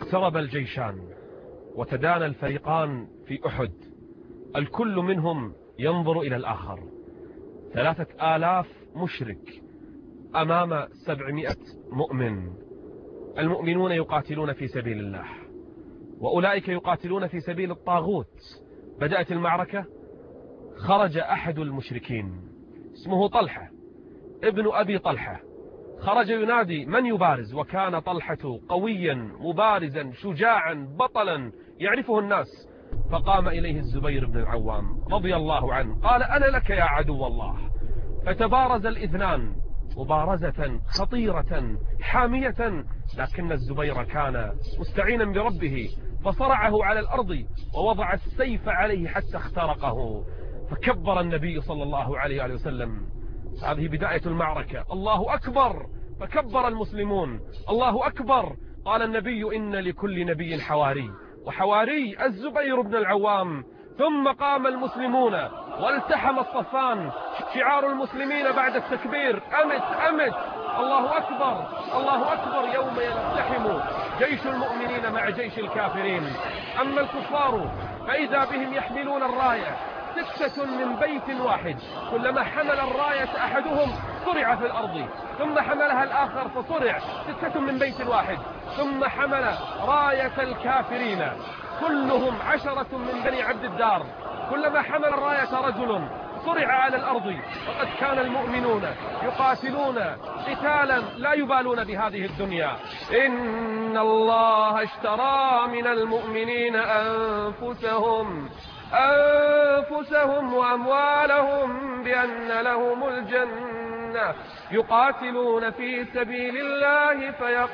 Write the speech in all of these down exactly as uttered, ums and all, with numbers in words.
اقترب الجيشان وتدانى الفريقان في أحد، الكل منهم ينظر إلى الآخر. ثلاثة آلاف مشرك أمام سبعمائة مؤمن. المؤمنون يقاتلون في سبيل الله، وأولئك يقاتلون في سبيل الطاغوت. بدأت المعركة، خرج أحد المشركين اسمه طلحة ابن أبي طلحة، خرج ينادي من يبارز، وكان طلحة قويا مبارزا شجاعا بطلا يعرفه الناس. فقام إليه الزبير بن العوام رضي الله عنه قال أنا لك يا عدو الله. فتبارز الاثنان مبارزة خطيرة حامية، لكن الزبير كان مستعينا بربه فصرعه على الأرض ووضع السيف عليه حتى اخترقه. فكبر النبي صلى الله عليه وسلم. هذه بداية المعركة. الله أكبر. فكبر المسلمون. الله أكبر. قال النبي إن لكل نبي حواري، وحواري الزبير بن العوام. ثم قام المسلمون والتحم الصفان. شعار المسلمين بعد التكبير أمت أمت. الله أكبر الله أكبر. يوم يلتحم جيش المؤمنين مع جيش الكافرين. أما الكفار فإذا بهم يحملون الراية، ستة من بيت واحد، كلما حمل الراية أحدهم صرع في الأرض، ثم حملها الآخر فصرع. ستة من بيت واحد. ثم حمل راية الكافرين كلهم عشرة من بني عبد الدار، كلما حمل الراية رجل صرع على الأرض. وقد كان المؤمنون يقاتلون قتالا لا يبالون بهذه الدنيا. إن الله اشترى من المؤمنين أنفسهم أنفسهم وأموالهم بأن لهم الجنة يقاتلون في سبيل الله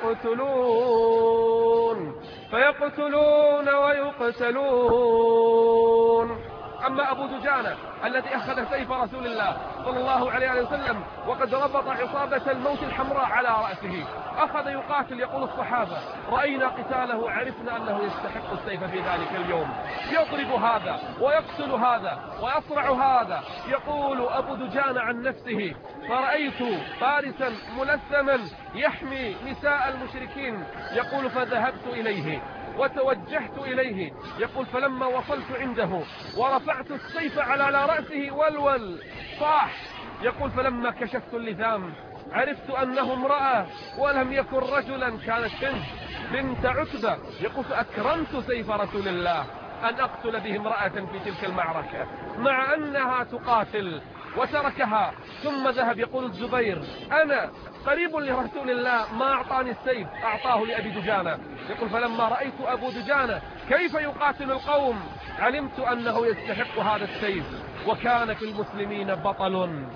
فيقتلون فيقتلون ويقتلون. أما أبو دجانة الذي أخذ سيف رسول الله صلى الله عليه وسلم وقد ربط عصابة الموت الحمراء على رأسه، أخذ يقاتل. يقول الصحابة رأينا قتاله عرفنا أنه يستحق السيف في ذلك اليوم. يضرب هذا ويقتل هذا ويصرع هذا. يقول أبو دجانة عن نفسه فرأيت فارسا ملثما يحمي نساء المشركين. يقول فذهبت إليه وتوجهت إليه. يقول فلما وصلت عنده ورفعت السيف على رأسه ولول صاح. يقول فلما كشفت اللثام عرفت أنه امرأة ولم يكن رجلا، كانت بنت بنت عتبة. يقول فأكرمت سيف رسول الله أن أقتل به امرأة في تلك المعركة مع أنها تقاتل، وتركها ثم ذهب. يقول الزبير أنا قريب لرسول الله ما أعطاني السيف، أعطاه لأبي دجانة. يقول فلما رأيت أبو دجانة كيف يقاتل القوم علمت أنه يستحق هذا السيف. وكان في المسلمين بطل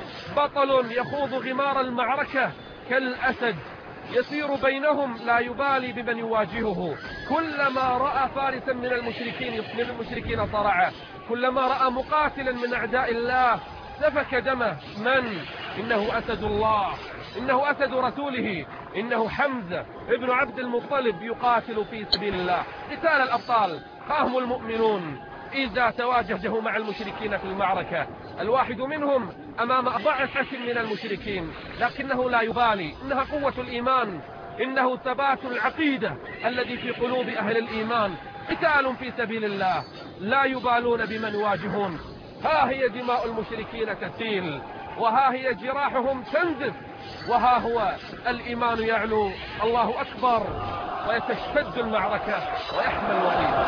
بطل يخوض غمار المعركة كالأسد، يسير بينهم لا يبالي بمن يواجهه. كلما رأى فارسا من المشركين من المشركين صرعه، كلما رأى مقاتلا من أعداء الله سفك دمه. من؟ إنه أسد الله، إنه أسد رسوله، إنه حمزة ابن عبد المطلب يقاتل في سبيل الله قتال الأبطال. خاهم المؤمنون إذا تواجهوا مع المشركين في المعركة، الواحد منهم أمام ضعفة من المشركين لكنه لا يبالي. إنها قوة الإيمان، إنه ثبات العقيدة الذي في قلوب أهل الإيمان. قتال في سبيل الله لا يبالون بمن يواجهون. ها هي دماء المشركين تسيل، وها هي جراحهم تنزف، وها هو الإيمان يعلو. الله أكبر. ويتشتد المعركة ويحمى الوطيد.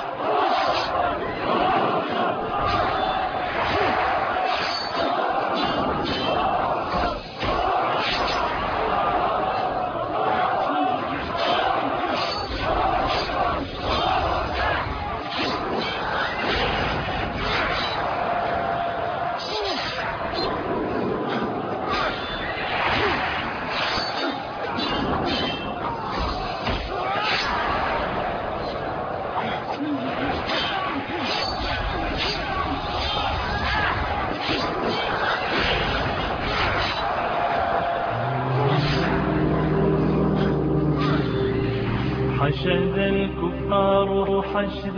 حشد الكفار حشد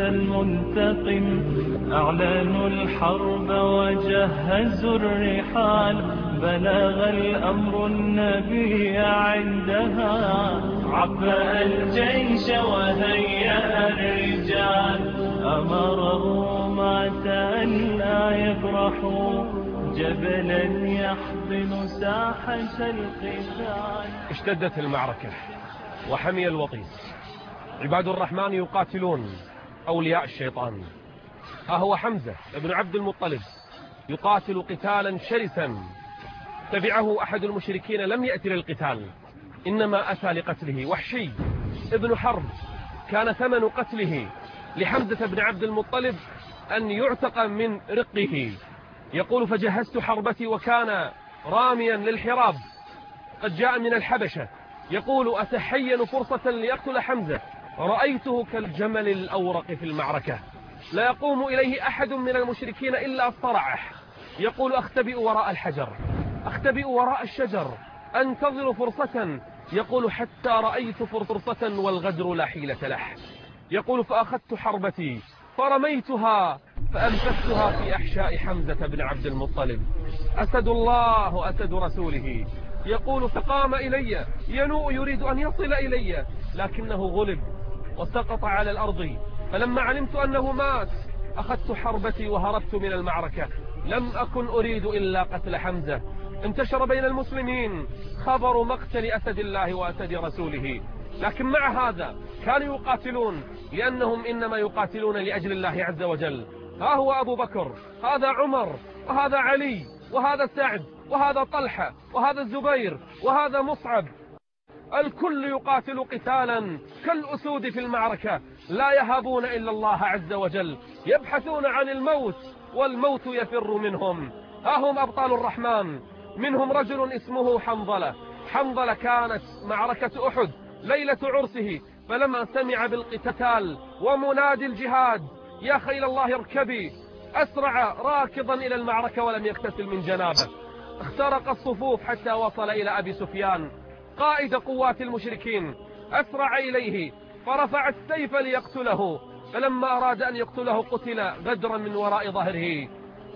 المنتقم، أعلنوا الحرب وجهزوا الرحال، بلغ الأمر النبي عندها، عبأ الجيش وهيأ الرجال، أمره مات أن لا يبرحوا، جبلا يحضن ساحة القتال. اشتدت المعركة وحمي الوطيس، عباد الرحمن يقاتلون أولياء الشيطان. ها هو حمزة ابن عبد المطلب يقاتل قتالا شرسا، تبعه أحد المشركين لم يأتي للقتال، إنما أتى لقتله. وحشي ابن حرب كان ثمن قتله لحمزة بن عبد المطلب أن يعتق من رقه. يقول: فجهزت حربتي وكان راميا للحراب قد جاء من الحبشة. يقول: أتحين فرصة ليقتل حمزة، رأيته كالجمل الأورق في المعركة، لا يقوم إليه أحد من المشركين إلا صرعه. يقول: أختبئ وراء الحجر، أختبئ وراء الشجر، أنتظر فرصة. يقول: حتى رأيت فرصة والغدر لا حيلة له. يقول: فأخذت حربتي فرميتها فأنفذتها في أحشاء حمزة بن عبد المطلب. أسد الله أسد رسوله. يقول: فقام إلي ينوء يريد أن يصل إلي، لكنه غلب وسقط على الأرض. فلما علمت أنه مات أخذت حربتي وهربت من المعركة، لم أكن أريد إلا قتل حمزة. انتشر بين المسلمين خبر مقتل أسد الله وأسد رسوله، لكن مع هذا كانوا يقاتلون لأنهم إنما يقاتلون لأجل الله عز وجل. ها هو أبو بكر، هذا عمر، وهذا علي، وهذا سعد، وهذا طلحة، وهذا الزبير، وهذا مصعب، الكل يقاتل قتالا كالأسود في المعركة، لا يهابون إلا الله عز وجل، يبحثون عن الموت والموت يفر منهم. ها هم أبطال الرحمن، منهم رجل اسمه حنظلة. حنظلة كانت معركة أحد ليلة عرسه، فلما سمع بالقتال ومنادي الجهاد يا خيل الله اركبي، أسرع راكضا إلى المعركة ولم يغتسل من جنابه. اخترق الصفوف حتى وصل إلى أبي سفيان قائد قوات المشركين، أسرع إليه فرفع السيف ليقتله، فلما أراد أن يقتله قتل غدرا من وراء ظهره.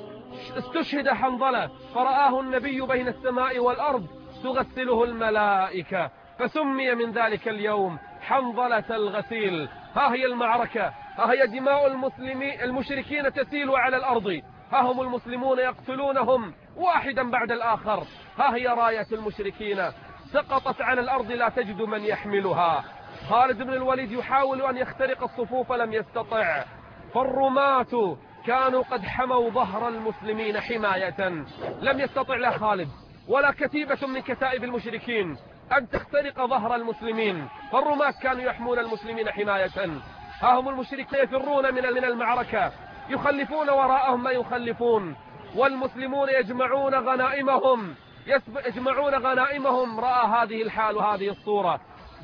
استشهد حنظلة فرآه النبي بين السماء والأرض تغسله الملائكة، فسمي من ذلك اليوم حنظلة الغسيل. ها هي المعركة، ها هي دماء المسلمين المشركين تسيل على الأرض، ها هم المسلمون يقتلونهم واحدا بعد الآخر. ها هي راية المشركين سقطت على الأرض لا تجد من يحملها. خالد بن الوليد يحاول أن يخترق الصفوف لم يستطع، فالرماة كانوا قد حموا ظهر المسلمين حماية، لم يستطع لا خالد ولا كتيبة من كتائب المشركين أن تخترق ظهر المسلمين، فالرماة كانوا يحمون المسلمين حماية. ها هم المشركين يفرون من من المعركة، يخلفون وراءهم ما يخلفون، والمسلمون يجمعون غنائمهم يجمعون غنائمهم. رأى هذه الحال وهذه الصورة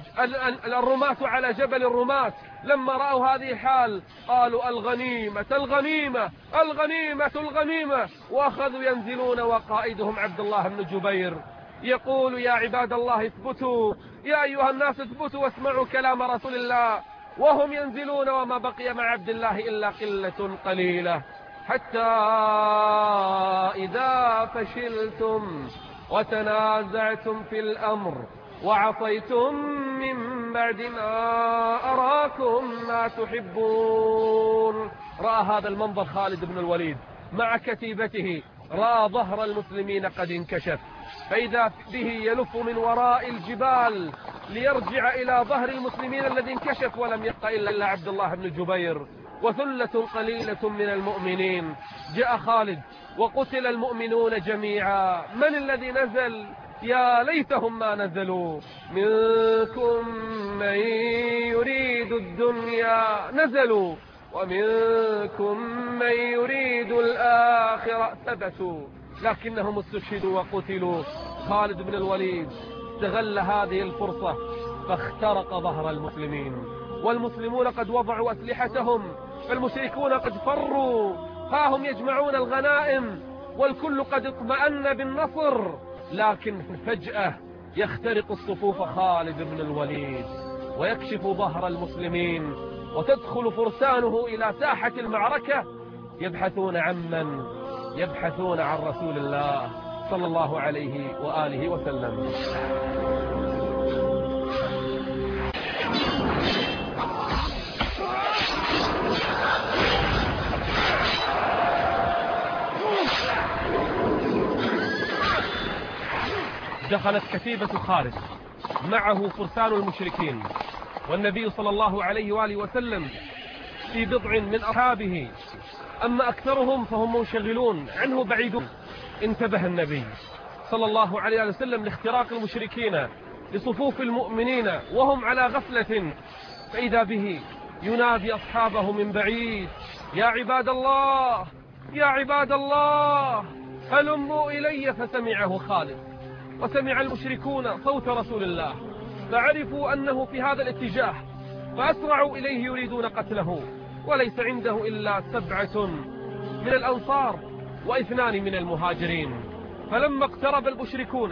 الرماة على جبل الرماة، لما رأوا هذه الحال قالوا: الغنيمة الغنيمة الغنيمة الغنيمة، وأخذوا ينزلون، وقائدهم عبد الله بن جبير يقول: يا عباد الله اثبتوا، يا أيها الناس اثبتوا واسمعوا كلام رسول الله. وهم ينزلون وما بقي مع عبد الله إلا قلة قليلة، حتى إذا فشلتم وتنازعتم في الأمر وعصيتم من بعد ما أراكم ما تحبون. رأى هذا المنظر خالد بن الوليد مع كتيبته، رأى ظهر المسلمين قد انكشف، فإذا به يلف من وراء الجبال ليرجع إلى ظهر المسلمين الذي انكشف، ولم يبق إلا عبد الله بن جبير وثلة قليلة من المؤمنين. جاء خالد وقتل المؤمنون جميعا. من الذي نزل؟ يا ليتهم ما نزلوا. منكم من يريد الدنيا نزلوا، ومنكم من يريد الآخرة ثبتوا، لكنهم استشهدوا وقتلوا. خالد بن الوليد استغل هذه الفرصة فاخترق ظهر المسلمين، والمسلمون قد وضعوا أسلحتهم، فالمشركون قد فروا. ها هم يجمعون الغنائم والكل قد اطمأن بالنصر، لكن فجأة يخترق الصفوف خالد بن الوليد ويكشف ظهر المسلمين، وتدخل فرسانه إلى ساحة المعركة يبحثون عن من؟ يبحثون عن رسول الله صلى الله عليه وآله وسلم. دخلت كتيبة خالد معه فرسان المشركين، والنبي صلى الله عليه وآله وسلم في بضع من أصحابه، أما أكثرهم فهم منشغلون عنه بعيدون. انتبه النبي صلى الله عليه وسلم لاختراق المشركين لصفوف المؤمنين وهم على غفلة، فإذا به ينادي أصحابه من بعيد: يا عباد الله يا عباد الله هلموا إلي. فسمعه خالد وسمع المشركون صوت رسول الله، فعرفوا أنه في هذا الاتجاه، فأسرعوا إليه يريدون قتله، وليس عنده إلا سبعة من الأنصار واثنان من المهاجرين. فلما اقترب المشركون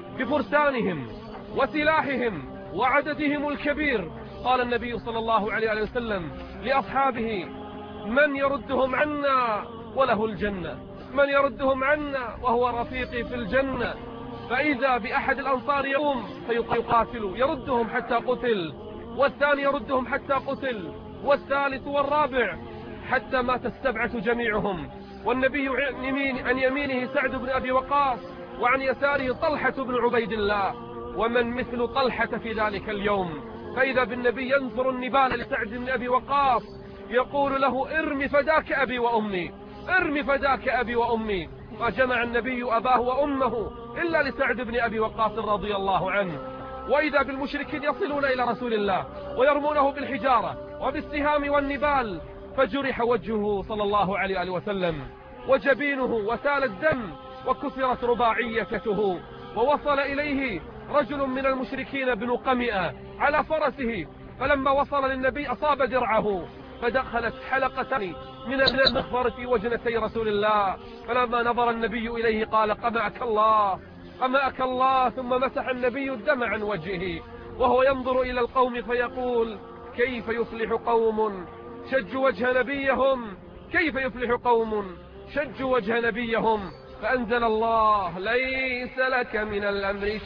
بفرسانهم وسلاحهم وعددهم الكبير، قال النبي صلى الله عليه وسلم لأصحابه: من يردهم عنا وله الجنة، من يردهم عنا وهو رفيقي في الجنة. فإذا بأحد الأنصار يقوم فيقاتل يردهم حتى قتل، والثاني يردهم حتى قتل، والثالث والرابع، حتى مات السبعة جميعهم. والنبي عن يمينه سعد بن أبي وقاص، وعن يساره طلحة بن عبيد الله، ومن مثل طلحة في ذلك اليوم. فإذا بالنبي ينثر النبال لسعد بن أبي وقاص يقول له: ارم فداك أبي وأمي، ارم فداك أبي وأمي. فجمع النبي أباه وأمه إلا لسعد بن أبي وقاص رضي الله عنه. وإذا بالمشركين يصلون إلى رسول الله ويرمونه بالحجارة وبالسهام والنبال، فجرح وجهه صلى الله عليه وسلم وجبينه وسال الدم وكسرت رباعيته. ووصل إليه رجل من المشركين بن قمئة على فرسه، فلما وصل للنبي أصاب درعه، فدخلت حلقتان من المغفر في وجنتي رسول الله. فلما نظر النبي إليه قال: قمعك الله قمعك الله. ثم مسح النبي الدم عن وجهه وهو ينظر إلى القوم فيقول: كيف يفلح قوم شجوا وجه نبيهم، كيف يفلح قوم شجوا وجه نبيهم. فأنزل الله: ليس لك من الأمر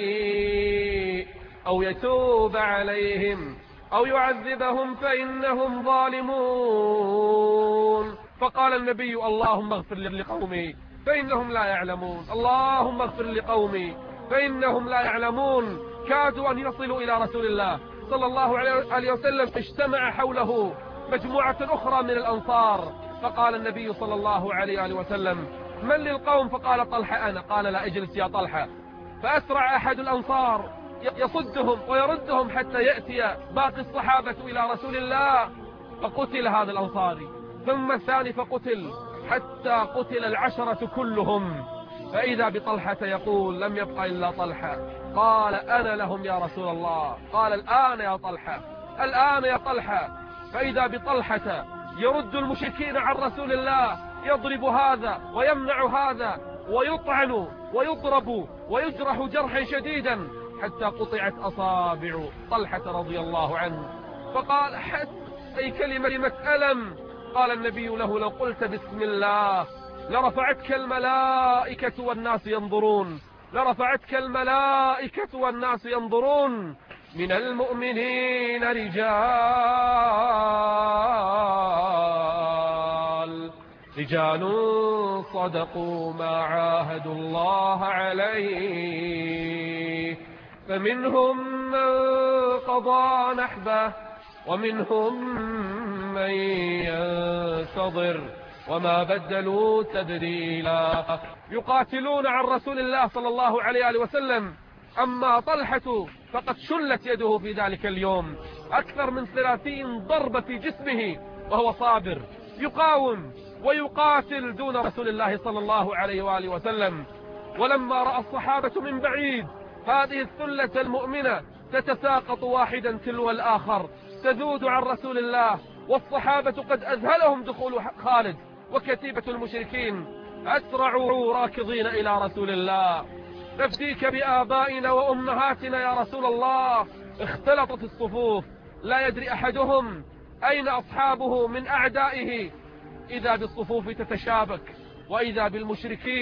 شيء أو يتوب عليهم أو يعذبهم فإنهم ظالمون. فقال النبي: اللهم اغفر لقومي فإنهم لا يعلمون، اللهم اغفر لقومي فإنهم لا يعلمون. كادوا أن يصلوا إلى رسول الله صلى الله عليه وسلم، اجتمع حوله مجموعة أخرى من الأنصار، فقال النبي صلى الله عليه وسلم: من للقوم؟ فقال: طلحة أنا. قال: لا، اجلس يا طلحة. فأسرع أحد الأنصار يصدهم ويردهم حتى يأتي باقي الصحابة إلى رسول الله، فقتل هذا الأنصاري، ثم الثاني فقتل، حتى قتل العشرة كلهم. فإذا بطلحة يقول: لم يبقى إلا طلحة. قال: أنا لهم يا رسول الله. قال: الآن يا طلحة، الآن يا طلحة. فإذا بطلحة يرد المشركين عن رسول الله، يضرب هذا ويمنع هذا، ويطعن ويضرب ويجرح جرحا شديدا حتى قطعت أصابع طلحة رضي الله عنه. فقال: حتى أي كلمة ألم. قال النبي له: لو قلت بسم الله لرفعتك الملائكة والناس ينظرون، لرفعتك الملائكة والناس ينظرون. من المؤمنين رجال رجال صدقوا ما عاهدوا الله عليه، فمنهم من قضى نحبه ومنهم من ينتظر وما بدلوا تبديلا. يقاتلون عن رسول الله صلى الله عليه وسلم. أما طلحة فقد شلت يده في ذلك اليوم، أكثر من ثلاثين ضربة في جسمه، وهو صابر يقاوم ويقاتل دون رسول الله صلى الله عليه وآله وسلم. ولما رأى الصحابة من بعيد هذه الثلة المؤمنة تتساقط واحدا تلو الآخر تذود عن رسول الله، والصحابة قد أذهلهم دخول خالد وكتيبة المشركين، أسرعوا راكضين إلى رسول الله: نفديك بآبائنا وأمهاتنا يا رسول الله. اختلطت الصفوف، لا يدري أحدهم أين أصحابه من أعدائه. إذا بالصفوف تتشابك، وإذا بالمشركين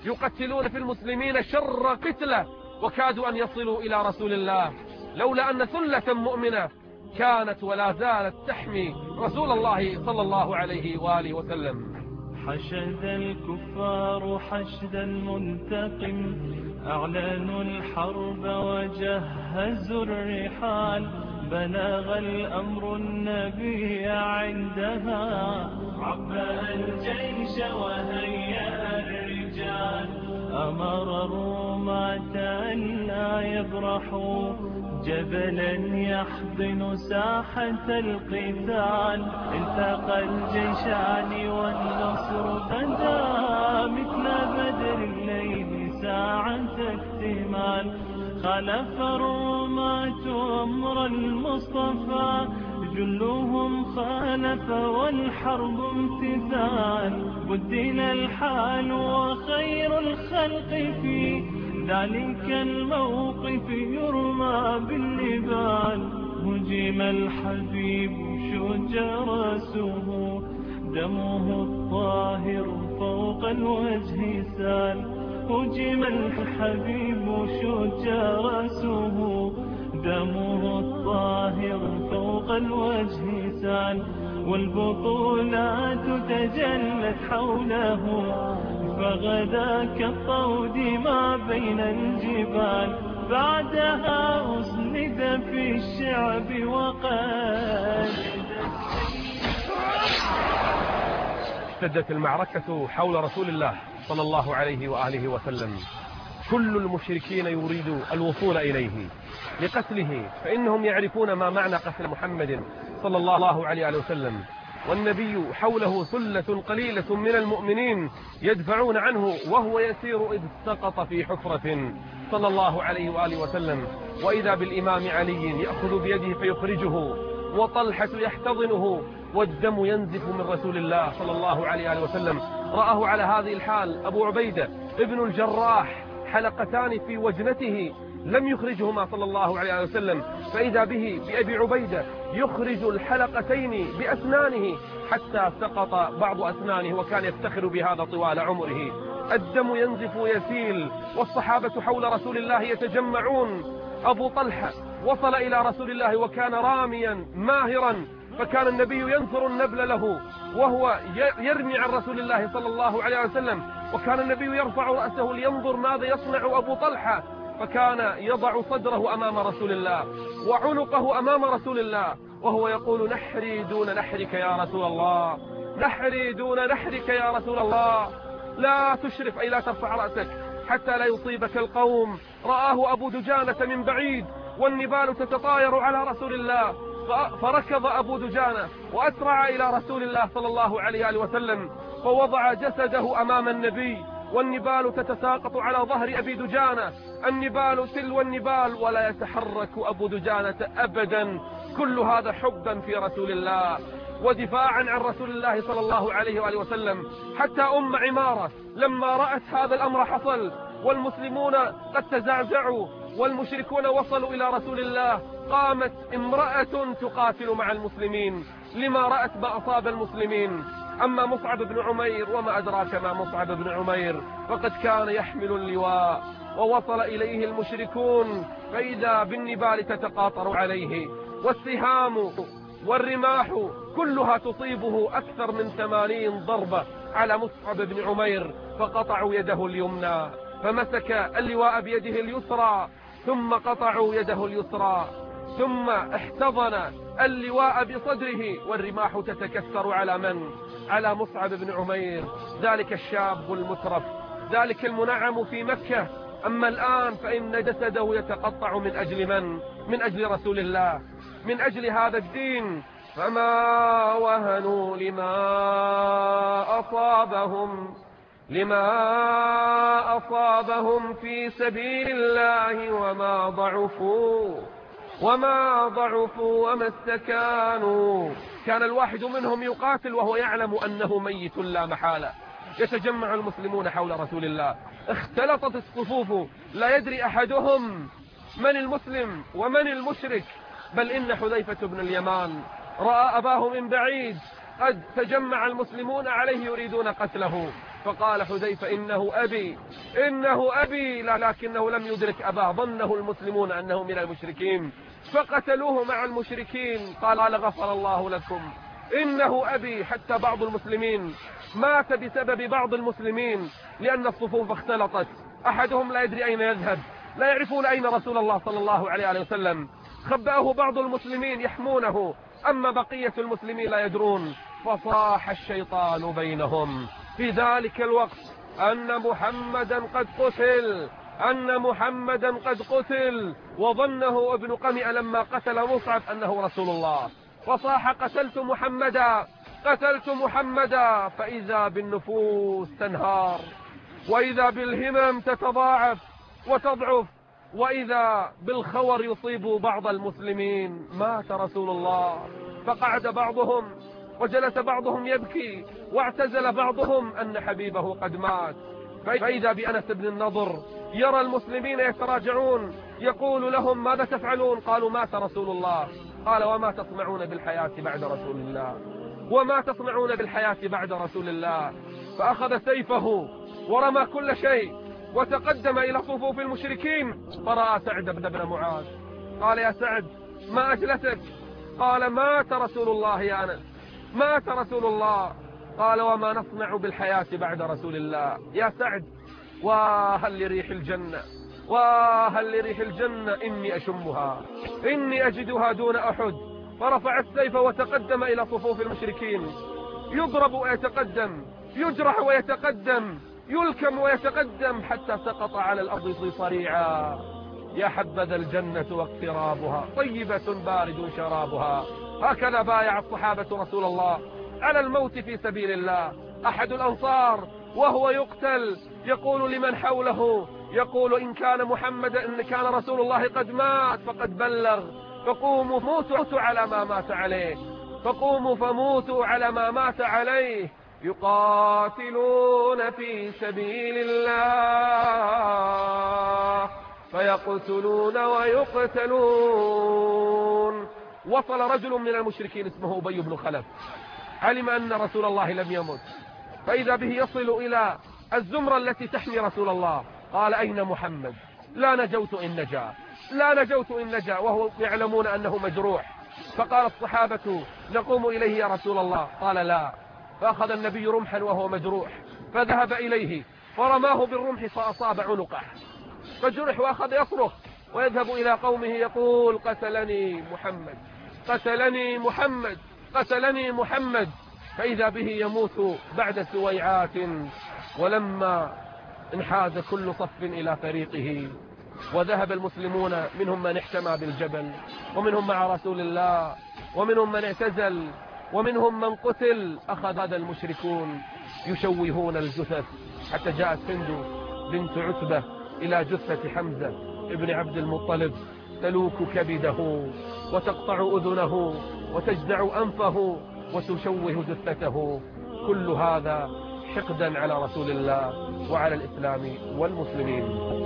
يقتلون في المسلمين شر قتلة، وكادوا أن يصلوا إلى رسول الله، لولا أن ثلة مؤمنة كانت ولا زالت تحمي رسول الله صلى الله عليه وآله وسلم. حشد الكفار حشدا منتقم، أعلنوا الحرب وجهزوا الرحال، بلغ الأمر النبي عندها، عبأ الجيش وهيأ الرجال، أمر الرومة أن لا يبرحوا، جبلا يحضن ساحة القتال، التقى الجيشان والنصر بدا، مثل بدر الليل ساعة اكتمال، خلف الرماة أمر المصطفى، جلهم خالف والحرب امتثال، بدل الحال وخير الخلق في ذلك الموقف يرمى بالنبال، هجم الحبيب شج رأسه، دمه الطاهر فوق الوجه سال، هجم الحبيب شج رأسه، دمه الطاهر فوق الوجه سال، والبطولات تجلت حوله، فغدا كالطود ما بين الجبال، بعدها أسند في الشعب وقال. اشتدت المعركة حول رسول الله صلى الله عليه وآله وسلم، كل المشركين يريد الوصول إليه لقتله، فإنهم يعرفون ما معنى قتل محمد صلى الله عليه وآله وسلم، والنبي حوله ثلة قليلة من المؤمنين يدفعون عنه، وهو يسير إذ سقط في حفرة صلى الله عليه وآله وسلم، وإذا بالإمام علي يأخذ بيده فيخرجه، وطلحة يحتضنه، والدم ينزف من رسول الله صلى الله عليه وآله وسلم. رآه على هذه الحال أبو عبيدة ابن الجراح، حلقتان في وجنته لم يخرجهما صلى الله عليه وسلم، فإذا به بأبي عبيدة يخرج الحلقتين بأسنانه حتى سقط بعض أسنانه، وكان يفتخر بهذا طوال عمره. الدم ينزف ويسيل، والصحابة حول رسول الله يتجمعون. أبو طلحة وصل إلى رسول الله وكان راميا ماهرا، فكان النبي ينثر النبل له وهو يرمي عن رسول الله صلى الله عليه وسلم، وكان النبي يرفع رأسه لينظر ماذا يصنع أبو طلحة، فكان يضع صدره أمام رسول الله وعنقه أمام رسول الله، وهو يقول: نحري دون نحرك يا رسول الله، نحري دون نحرك يا رسول الله، لا تشرف أي لا ترفع رأسك حتى لا يصيبك القوم. رآه أبو دجانة من بعيد والنبال تتطاير على رسول الله، فركض أبو دجانة وأسرع إلى رسول الله صلى الله عليه وسلم، فوضع جسده أمام النبي، والنبال تتساقط على ظهر أبي دجانة، النبال تلو النبال، ولا يتحرك أبو دجانة أبدا. كل هذا حبا في رسول الله ودفاعا عن رسول الله صلى الله عليه وآله وسلم. حتى أم عمارة لما رأت هذا الأمر حصل والمسلمون قد تزعزعوا والمشركون وصلوا إلى رسول الله، قامت امرأة تقاتل مع المسلمين لما رأت ما أصاب المسلمين. أما مصعب بن عمير وما أدراك ما مصعب بن عمير، فقد كان يحمل اللواء، ووصل إليه المشركون فإذا بالنبال تتقاطر عليه، والسهام والرماح كلها تصيبه أكثر من ثمانين ضربة على مصعب بن عمير، فقطعوا يده اليمنى، فمسك اللواء بيده اليسرى، ثم قطعوا يده اليسرى، ثم احتضن اللواء بصدره، والرماح تتكسر على من؟ على مصعب بن عمير، ذلك الشاب المترف، ذلك المنعم في مكة. أما الآن فإن جسده يتقطع من أجل من؟ من أجل رسول الله، من أجل هذا الدين. فما وهنوا لما أصابهم لما أصابهم في سبيل الله، وما ضعفوا وما ضعفوا وما استكانوا. كان الواحد منهم يقاتل وهو يعلم أنه ميت لا محالة. يتجمع المسلمون حول رسول الله، اختلطت الصفوف، لا يدري أحدهم من المسلم ومن المشرك. بل إن حذيفة بن اليمان رأى أباه من بعيد، قد تجمع المسلمون عليه يريدون قتله، فقال حذيفة إنه أبي إنه أبي، لكنه لم يدرك أباه، ظنه المسلمون أنه من المشركين فقتلوه مع المشركين. قال غفر الله لكم إنه أبي. حتى بعض المسلمين مات بسبب بعض المسلمين لأن الصفوف اختلطت، أحدهم لا يدري أين يذهب، لا يعرفون أين رسول الله صلى الله عليه وسلم، خبأه بعض المسلمين يحمونه، أما بقية المسلمين لا يدرون، فصاح الشيطان بينهم في ذلك الوقت أن محمدا قد قتل أن محمدا قد قتل وظنه ابن قمئة لما قتل مصعب أنه رسول الله، فصاح قتلت محمدا قتلت محمدا. فإذا بالنفوس تنهار، وإذا بالهمم تتضاعف وتضعف، وإذا بالخور يصيب بعض المسلمين. مات رسول الله، فقعد بعضهم وجلس بعضهم يبكي، واعتزل بعضهم أن حبيبه قد مات. فإذا بأنس بن النضر يرى المسلمين يتراجعون، يقول لهم ماذا تفعلون؟ قالوا مات رسول الله. قال وما تصنعون بالحياة بعد رسول الله وما تصنعون بالحياة بعد رسول الله. فأخذ سيفه ورمى كل شيء وتقدم إلى صفوف المشركين، فرأى سعد بن معاذ. قال يا سعد ما أجلسك؟ قال مات رسول الله يا أنس، مات رسول الله. قال وما نصنع بالحياة بعد رسول الله؟ يا سعد وهل لريح الجنة وهل لريح الجنة إني أشمها إني أجدها دون أحد. فرفع السيف وتقدم إلى صفوف المشركين، يضرب ويتقدم، يجرح ويتقدم، يلكم ويتقدم، حتى سقط على الأرض صريعا. يا حبذا الجنة واقترابها، طيبة بارد شرابها. هكذا بايع الصحابة رسول الله على الموت في سبيل الله. أحد الأنصار وهو يقتل يقول لمن حوله، يقول إن كان محمد إن كان رسول الله قد مات فقد بلغ، فقوموا فموتوا على ما مات عليه فقوموا فموتوا على ما مات عليه. يقاتلون في سبيل الله فيقتلون ويقتلون. وصل رجل من المشركين اسمه أبي بن خلف، علم أن رسول الله لم يمت، فإذا به يصل إلى الزمرة التي تحمي رسول الله. قال أين محمد؟ لا نجوت إن نجا لا نجوت إن نجا وهو يعلمون أنه مجروح. فقال الصحابة نقوم إليه يا رسول الله؟ قال لا. فأخذ النبي رمحا وهو مجروح، فذهب إليه فرماه بالرمح فأصاب عنقه فجرح، وأخذ يصرخ ويذهب إلى قومه يقول قتلني محمد قتلني محمد قتلني محمد. فإذا به يموت بعد سويعات. ولما انحاز كل صف إلى فريقه وذهب المسلمون، منهم من احتمى بالجبل، ومنهم مع رسول الله، ومنهم من اعتزل، ومنهم من قتل، أخذ هذا المشركون يشوهون الجثث، حتى جاءت هند بنت عتبة إلى جثة حمزة ابن عبد المطلب تلوك كبده وتقطع أذنه وتجدع أنفه وتشوه جثته. كل هذا حقدا على رسول الله وعلى الإسلام والمسلمين.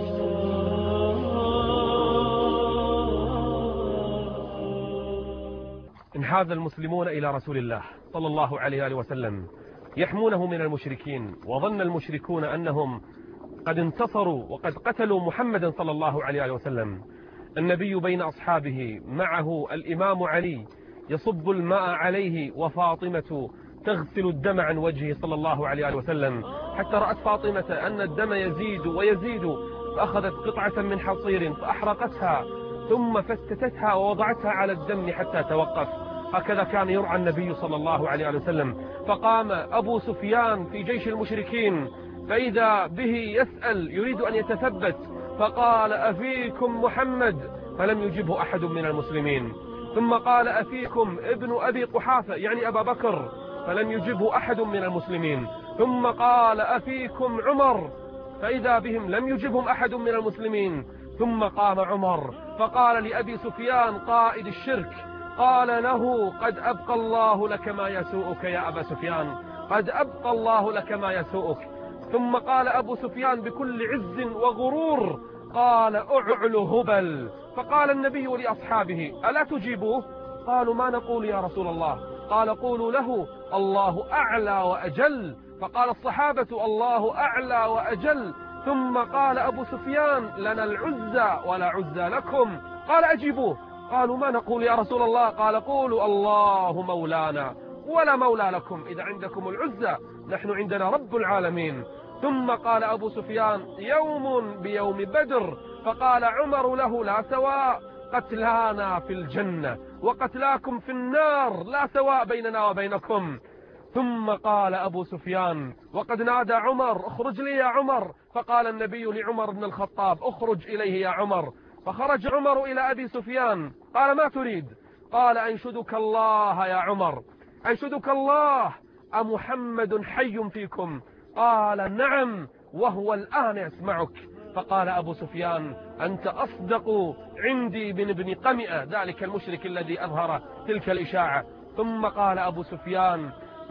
انحاز المسلمون إلى رسول الله صلى الله عليه وسلم يحمونه من المشركين، وظن المشركون أنهم قد انتصروا وقد قتلوا محمدا صلى الله عليه وسلم. النبي بين أصحابه معه الإمام علي يصب الماء عليه، وفاطمة تغسل الدم عن وجهه صلى الله عليه وسلم، حتى رأت فاطمة أن الدم يزيد ويزيد، فأخذت قطعة من حصير فأحرقتها ثم فتتتها ووضعتها على الدم حتى توقف. هكذا كان يرعى النبي صلى الله عليه وسلم. فقام أبو سفيان في جيش المشركين، فإذا به يسأل يريد أن يتثبت، فقال أفيكم محمد؟ فلم يجبه أحد من المسلمين. ثم قال أفيكم ابن أبي قحافة يعني أبا بكر؟ فلم يجبه أحد من المسلمين. ثم قال أفيكم عمر؟ فإذا بهم لم يجبهم أحد من المسلمين. ثم قام عمر فقال لأبي سفيان قائد الشرك، قال له قد أبقى الله لك ما يسوءك يا أبا سفيان، قد أبقى الله لك ما يسوءك. ثم قال أبو سفيان بكل عز وغرور، قال أعل هبل. فقال النبي لأصحابه ألا تجيبوه؟ قالوا ما نقول يا رسول الله؟ قال قولوا له الله أعلى وأجل، فقال الصحابة الله أعلى وأجل. ثم قال أبو سفيان لنا العزى ولا عزى لكم. قال أجيبوه. قالوا ما نقول يا رسول الله؟ قال قولوا الله مولانا ولا مولى لكم. إذا عندكم العزى نحن عندنا رب العالمين. ثم قال أبو سفيان يوم بيوم بدر. فقال عمر له لا سواء، قتلانا في الجنة وقتلاكم في النار، لا سواء بيننا وبينكم. ثم قال أبو سفيان وقد نادى عمر اخرج لي يا عمر. فقال النبي لعمر بن الخطاب اخرج إليه يا عمر. فخرج عمر إلى أبي سفيان قال ما تريد؟ قال أنشدك الله يا عمر، أنشدك الله أمحمد حي فيكم؟ قال نعم وهو الآن يسمعك. فقال أبو سفيان أنت أصدق عندي من ابن قمئة، ذلك المشرك الذي أظهر تلك الإشاعة. ثم قال أبو سفيان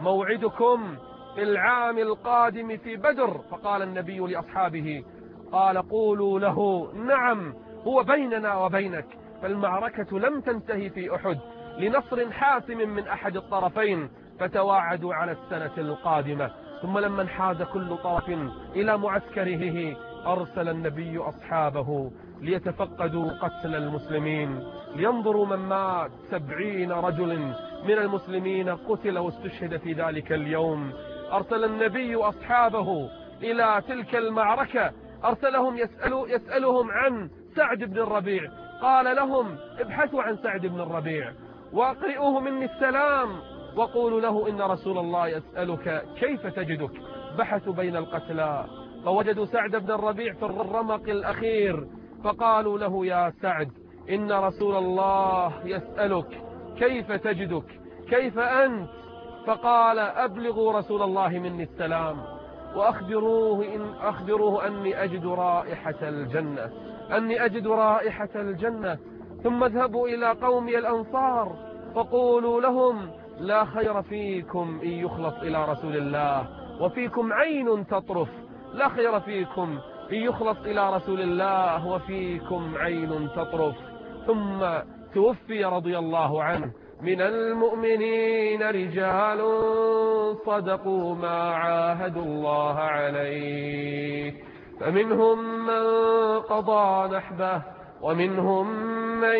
موعدكم في العام القادم في بدر. فقال النبي لأصحابه قال قولوا له نعم هو بيننا وبينك. فالمعركة لم تنتهي في أحد لنصر حاسم من أحد الطرفين، فتواعدوا على السنة القادمة. ثم لما انحاز كل طرف إلى معسكره أرسل النبي أصحابه ليتفقدوا قتل المسلمين، لينظروا من مات. سبعين رجل من المسلمين قتل واستشهد في ذلك اليوم. أرسل النبي أصحابه إلى تلك المعركة، أرسلهم يسألوا يسألهم عن سعد بن الربيع. قال لهم ابحثوا عن سعد بن الربيع واقرئوه مني السلام وقولوا له إن رسول الله يسألك كيف تجدك. بحثوا بين القتلى فوجدوا سعد بن الربيع في الرمق الأخير، فقالوا له يا سعد إن رسول الله يسألك كيف تجدك، كيف أنت؟ فقال أبلغوا رسول الله مني السلام وأخبروه إن أخبروه أني أجد رائحة الجنة، أني أجد رائحة الجنة. ثم اذهبوا إلى قومي الأنصار فقولوا لهم لا خير فيكم إن يخلص إلى رسول الله وفيكم عين تطرف، لا خير فيكم إن يخلص إلى رسول الله وفيكم عين تطرف. ثم توفي رضي الله عنه. من المؤمنين رجال صدقوا ما عاهدوا الله عليه، فمنهم من قضى نحبه ومنهم من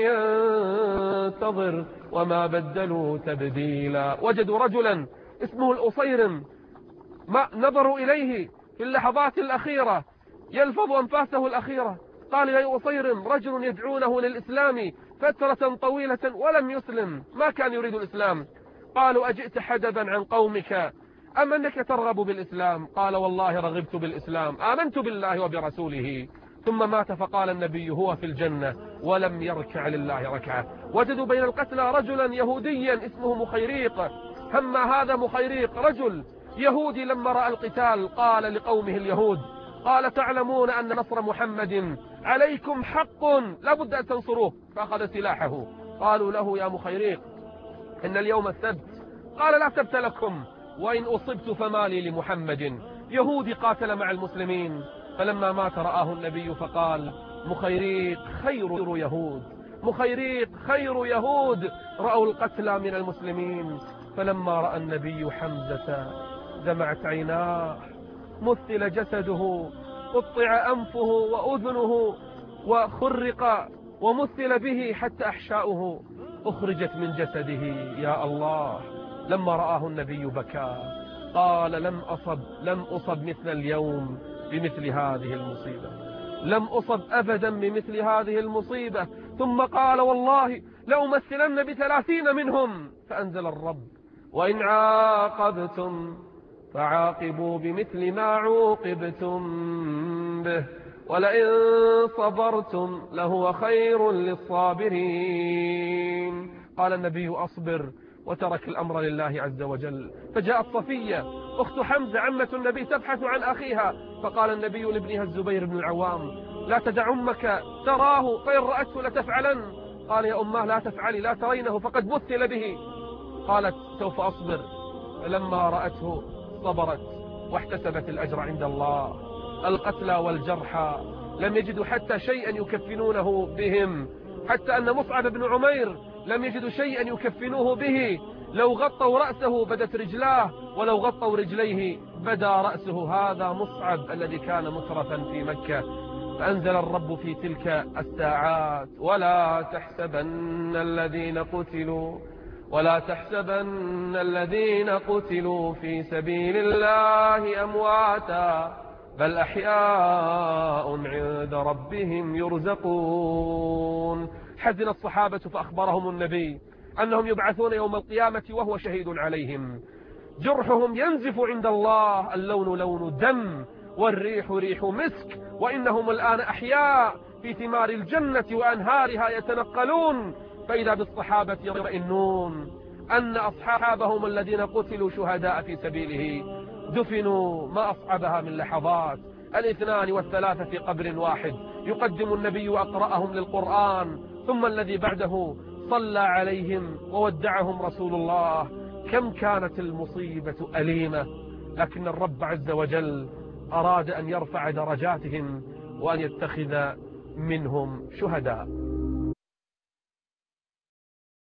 ينتظر وما بدلوا تبديلا. وجدوا رجلا اسمه الأصيرم، ما نظروا إليه في اللحظات الأخيرة يلفظ أنفاسه الأخيرة. قال يا أصيرم رجل يدعونه للإسلام فترة طويلة ولم يسلم، ما كان يريد الإسلام. قالوا أجئت حدبا عن قومك أم أنك ترغب بالإسلام؟ قال والله رغبت بالإسلام، آمنت بالله وبرسوله. ثم مات. فقال النبي هو في الجنة ولم يركع لله ركعة. وجدوا بين القتلى رجلا يهوديا اسمه مخيريق. هم هذا مخيريق رجل يهودي لما رأى القتال قال لقومه اليهود قال تعلمون أن نصر محمد عليكم حق لا بد أن تنصروه. فأخذ سلاحه. قالوا له يا مخيريق إن اليوم السبت. قال لا سبت لكم، وإن أصبت فما لي لمحمد. يهودي قاتل مع المسلمين. فلما مات رآه النبي فقال مخيريق خير يهود، مخيريق خير يهود رأوا القتلى من المسلمين. فلما رأى النبي حمزة دمعت عيناه، مثل جسده، قطع أنفه وأذنه وخرق ومثل به حتى أحشاؤه أخرجت من جسده. يا الله، لما رآه النبي بكى قال لم أصب لم أصب مثل اليوم بمثل هذه المصيبة، لم أصب أبدا بمثل هذه المصيبة. ثم قال والله لأمثلن بثلاثين منهم. فأنزل الرب وإن عاقبتم فعاقبوا بمثل ما عوقبتم به ولئن صبرتم لهو خير للصابرين. قال النبي أصبر وترك الأمر لله عز وجل. فجاءت صفية أخت حمزة عمة النبي تبحث عن أخيها. فقال النبي لابنها الزبير بن العوام لا تدع أمك تراه فإن رأته لتفعلن. قال يا أماه لا تفعلي، لا ترينه فقد مثل به. قالت سوف أصبر. فلما رأته صبرت واحتسبت الأجر عند الله. القتلى والجرحى لم يجدوا حتى شيئا يكفنونه بهم، حتى أن مصعب بن عمير لم يجدوا شيئا يكفنوه به. لو غطوا رأسه بدت رجلاه ولو غطوا رجليه بدا رأسه. هذا مصعب الذي كان مترفا في مكة. فأنزل الرب في تلك الساعات: ولا تحسبن الذين قتلوا ولا تحسبن الذين قتلوا في سبيل الله أمواتا بل أحياء عند ربهم يرزقون. حزن الصحابة فأخبرهم النبي أنهم يبعثون يوم القيامة وهو شهيد عليهم. جرحهم ينزف عند الله، اللون لون دم والريح ريح مسك، وإنهم الآن أحياء في ثمار الجنة وأنهارها يتنقلون. فإذا بالصحابة يطمئنون أن أصحابهم الذين قتلوا شهداء في سبيله دفنوا ما أصعبها من لحظات. الاثنان والثلاثة في قبر واحد، يقدم النبي أقرأهم للقرآن، ثم الذي بعده صلى عليهم وودعهم رسول الله. كم كانت المصيبة أليمة، لكن الرب عز وجل أراد أن يرفع درجاتهم وأن يتخذ منهم شهداء.